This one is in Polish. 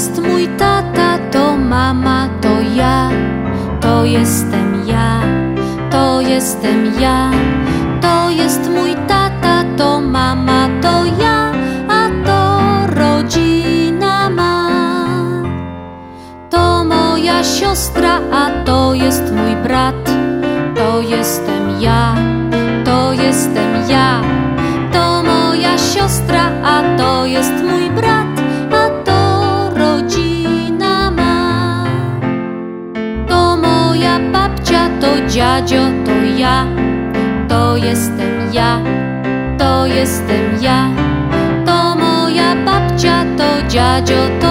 jest mój tata, to mama, to ja, to jestem ja, to jestem ja. To jest mój tata, to mama, to ja, a to rodzina ma. To moja siostra, a to jest mój brat. To jestem ja, to jestem ja. To moja siostra, a to jest mój brat, a to rodzina ma. To moja babcia, to dziadzio, to ja. To jestem ja, to jestem ja. To moja babcia, to dziadzio,